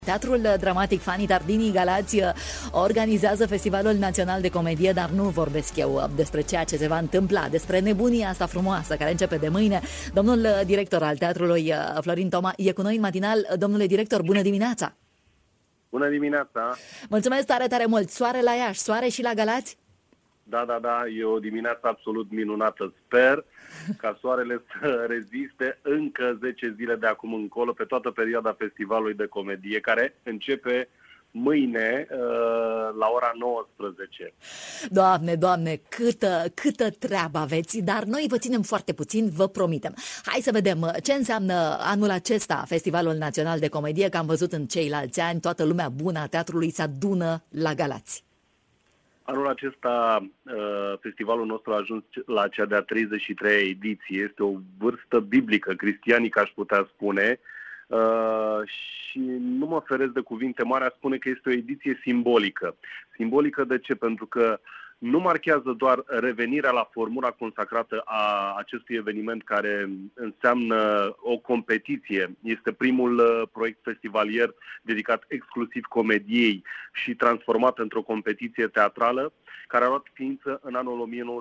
Teatrul Dramatic Fanny Tardini Galați organizează Festivalul Național de Comedie, dar nu vorbesc eu despre ceea ce se va întâmpla, despre nebunia asta frumoasă care începe de mâine. Domnul director al teatrului, Florin Toma, e cu noi în matinal. Domnule director, bună dimineața! Bună dimineața! Mulțumesc tare, tare mult! Soare la Iași, soare și la Galați? Da, e o dimineață absolut minunată. Sper ca soarele să reziste încă 10 zile de acum încolo pe toată perioada Festivalului de Comedie, care începe mâine la ora 19. Doamne, câtă treabă aveți, dar noi vă ținem foarte puțin, vă promitem. Hai să vedem ce înseamnă anul acesta Festivalul Național de Comedie, că am văzut în ceilalți ani toată lumea bună a teatrului se adună la Galați. Anul acesta festivalul nostru a ajuns la cea de-a 33-a ediție. Este o vârstă biblică, cristianică aș putea spune, și nu mă feresc de cuvinte mari, a spune că este o ediție simbolică. Simbolică de ce? Pentru că nu marchează doar revenirea la formula consacrată a acestui eveniment, care înseamnă o competiție. Este primul proiect festivalier dedicat exclusiv comediei și transformat într-o competiție teatrală, care a luat ființă în anul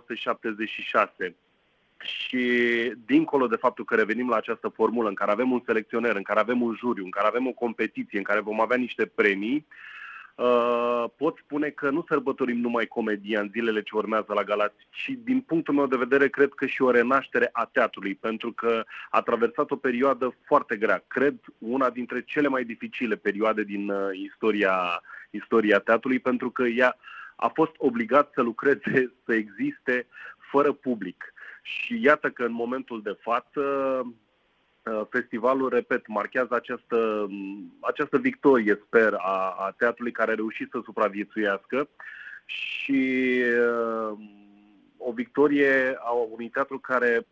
1976. Și dincolo de faptul că revenim la această formulă în care avem un selecționer, în care avem un juriu, în care avem o competiție, în care vom avea niște premii, pot spune că nu sărbătorim numai comedia în zilele ce urmează la Galați, ci din punctul meu de vedere cred că și o renaștere a teatrului, pentru că a traversat o perioadă foarte grea. Cred una dintre cele mai dificile perioade din istoria teatrului, pentru că ea a fost obligat să lucreze, să existe fără public. Și iată că în momentul de față festivalul, repet, marchează această victorie, sper, a teatrului, care a reușit să supraviețuiască, și o victorie a unui teatru care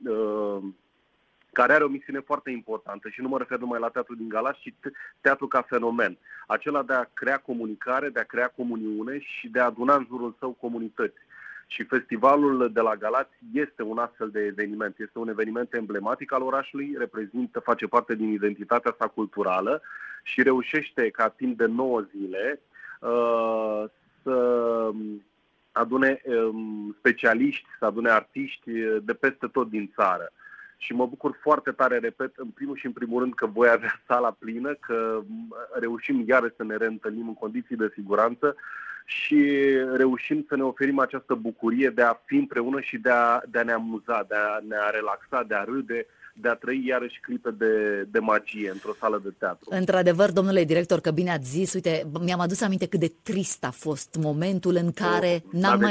are o misiune foarte importantă, și nu mă refer numai la teatrul din Galați, ci teatru ca fenomen. Acela de a crea comunicare, de a crea comuniune și de a aduna în jurul său comunități. Și festivalul de la Galați este un astfel de eveniment. Este un eveniment emblematic al orașului, face parte din identitatea sa culturală și reușește ca timp de 9 zile să adune specialiști, să adune artiști de peste tot din țară. Și mă bucur foarte tare, repet, în primul și în primul rând că voi avea sala plină, că reușim iarăși să ne reîntâlnim în condiții de siguranță și reușim să ne oferim această bucurie de a fi împreună și de a ne amuza, de a ne relaxa, de a râde, de a trăi iarăși clipe de magie într-o sală de teatru. Într-adevăr, domnule director, că bine ați zis, uite, mi-am adus aminte cât de trist a fost momentul în care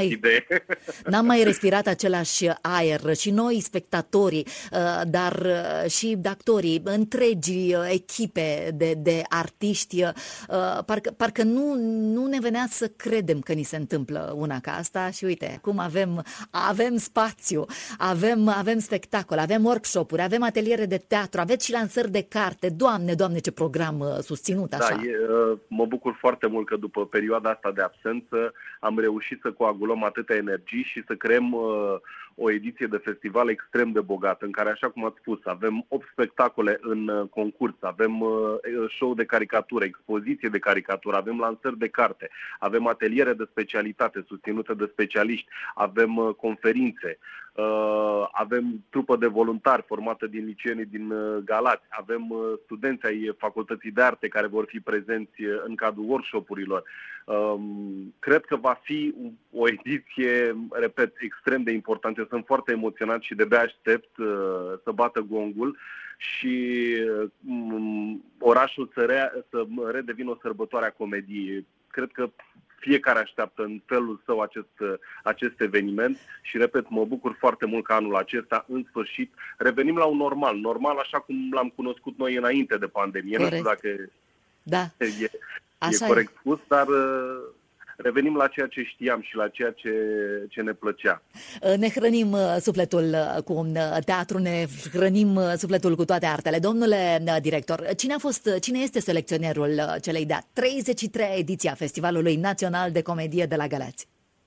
n-am mai respirat același aer, și noi, spectatorii, dar și actorii, întregi echipe de artiști, parcă nu ne venea să credem că ni se întâmplă una ca asta. Și uite, acum avem spațiu, avem spectacol, avem workshop-uri, avem ateliere de teatru, aveți și lansări de carte. Doamne, ce program susținut așa! Da, mă bucur foarte mult că după perioada asta de absență am reușit să coagulăm atâtea energii și să creăm o ediție de festival extrem de bogată, în care, așa cum ați spus, avem 8 spectacole în concurs, avem show de caricatură, expoziție de caricatură, avem lansări de carte, avem ateliere de specialitate susținute de specialiști, avem conferințe, avem trupă de voluntari formată din liceenii din Galați, avem studenți ai Facultății de Arte care vor fi prezenți în cadrul workshop-urilor. Cred că va fi o ediție, repet, extrem de importantă. Eu sunt foarte emoționat și de-abia aștept să bată gongul și orașul să redevină o sărbătoare a comediei. Cred că fiecare așteaptă în felul său acest eveniment și, repet, mă bucur foarte mult că anul acesta, în sfârșit, revenim la un normal așa cum l-am cunoscut noi înainte de pandemie. Corect. Nu știu dacă e corect spus, dar revenim la ceea ce știam și la ceea ce ne plăcea. Ne hrănim sufletul cu teatru, ne hrănim sufletul cu toate artele. Domnule director, cine este selecționerul celei de-a 33-a ediție a Festivalului Național de Comedie de la Galați?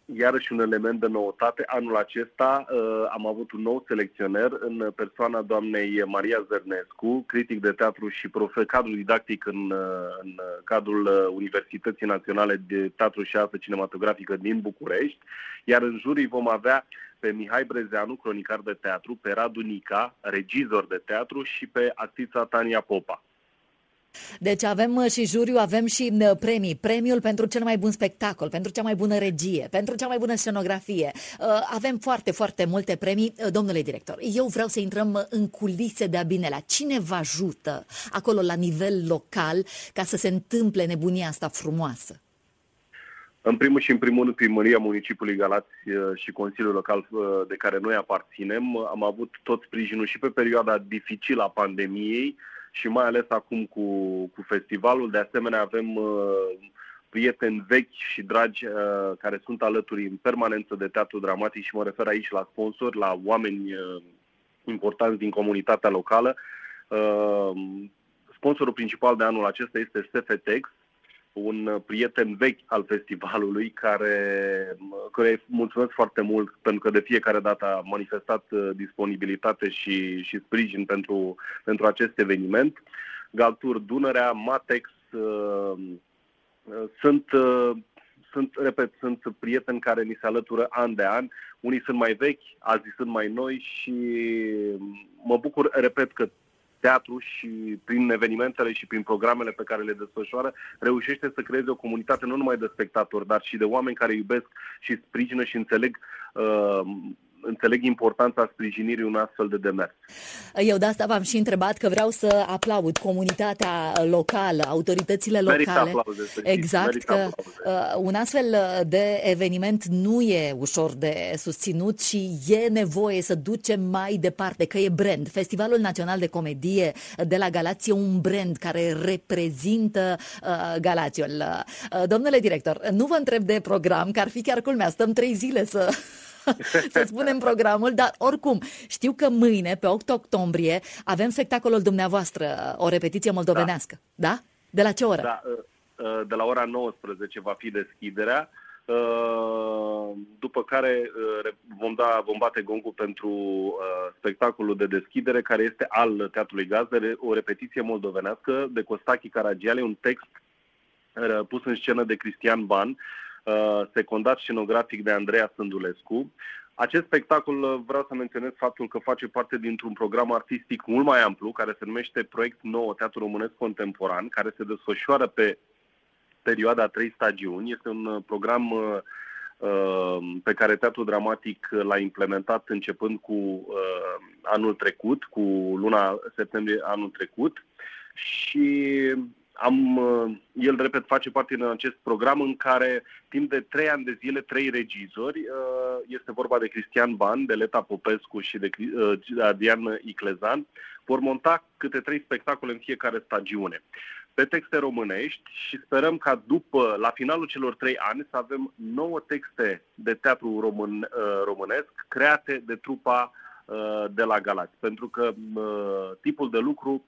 iarăși un element de noutate. Anul acesta am avut un nou selecționer în persoana doamnei Maria Zărnescu, critic de teatru și cadru didactic în cadrul Universității Naționale de Teatru și Artă Cinematografică din București, iar în jurii vom avea pe Mihai Brezeanu, cronicar de teatru, pe Radu Nica, regizor de teatru și pe actrița Tania Popa. Deci avem și juriu, avem și premii. Premiul pentru cel mai bun spectacol, pentru cea mai bună regie, pentru cea mai bună scenografie. Avem foarte, foarte multe premii. Domnule director, eu vreau să intrăm în culise de-a binelea. Cine vă ajută acolo la nivel local ca să se întâmple nebunia asta frumoasă? În primul și în primul rând, Primăria Municipiului Galați și Consiliul Local de care noi aparținem, am avut tot sprijinul și pe perioada dificilă a pandemiei și mai ales acum cu festivalul. De asemenea, avem prieteni vechi și dragi care sunt alături în permanență de teatru dramatic și mă refer aici la sponsori, la oameni importanți din comunitatea locală. Sponsorul principal de anul acesta este SFTex, un prieten vechi al festivalului care îi mulțumesc foarte mult pentru că de fiecare dată a manifestat disponibilitate și sprijin pentru acest eveniment. Galtur Dunărea, Matex, sunt prieteni care ni se alătură an de an. Unii sunt mai vechi, alții sunt mai noi și mă bucur, repet, că teatru și prin evenimentele și prin programele pe care le desfășoară reușește să creeze o comunitate nu numai de spectatori, dar și de oameni care iubesc și sprijină și înțeleg importanța sprijinirii unui astfel de demers. Eu de asta v-am și întrebat, că vreau să aplaud comunitatea locală, autoritățile locale. Exact, că un astfel de eveniment nu e ușor de susținut și e nevoie să ducem mai departe, că e brand. Festivalul Național de Comedie de la Galați e un brand care reprezintă Galațiul. Domnule director, nu vă întreb de program, că ar fi chiar culmea, stăm 3 zile să spunem programul, dar oricum știu că mâine, pe 8 octombrie, avem spectacolul dumneavoastră, o repetiție moldovenească, da? De la ce oră? Da, de la ora 19 va fi deschiderea, după care vom bate gongul pentru spectacolul de deschidere, care este al Teatrului Gazdă, o repetiție moldovenească de Costache Caragiale, un text pus în scenă de Cristian Ban, secundat scenografic de Andreea Sândulescu. Acest spectacol, vreau să menționez faptul că face parte dintr-un program artistic mult mai amplu, care se numește Proiect 9, Teatru Românesc Contemporan, care se desfășoară pe perioada 3 stagiuni. Este un program pe care Teatrul Dramatic l-a implementat începând cu anul trecut, cu luna septembrie anul trecut și el, repet, face parte din acest program în care timp de 3 ani de zile 3 regizori, este vorba de Cristian Ban, de Leta Popescu și de Adrian Iclezan, vor monta câte 3 spectacole în fiecare stagiune pe texte românești și sperăm ca la finalul celor 3 ani să avem 9 texte de teatru românesc create de trupa de la Galați, pentru că tipul de lucru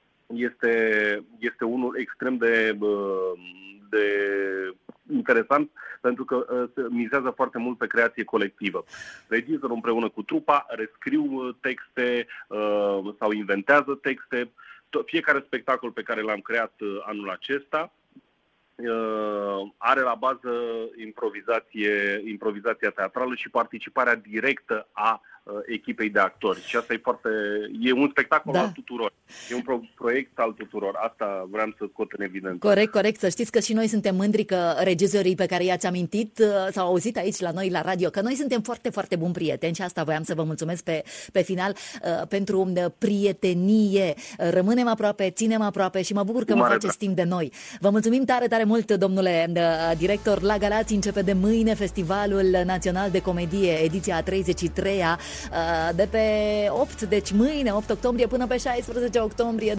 este unul extrem de interesant, pentru că se mizează foarte mult pe creație colectivă. Regizorul împreună cu trupa rescriu texte sau inventează texte. Fiecare spectacol pe care l-am creat anul acesta are la bază improvizația teatrală și participarea directă a echipei de actori. Și asta e un spectacol al tuturor. E un proiect al tuturor. Asta vreau să scot în evidență. Corect. Să știți că și noi suntem mândri că regizorii pe care i-ați amintit s-au auzit aici la noi la radio, că noi suntem foarte, foarte buni prieteni și asta voiam să vă mulțumesc pe final pentru prietenie. Rămânem aproape, ținem aproape și mă bucur că vă faceți timp de noi. Vă mulțumim tare, tare mult, domnule director. La Galați începe de mâine Festivalul Național de Comedie, ediția a 33-a, de pe 8, deci mâine, 8 octombrie, până pe 16 octombrie.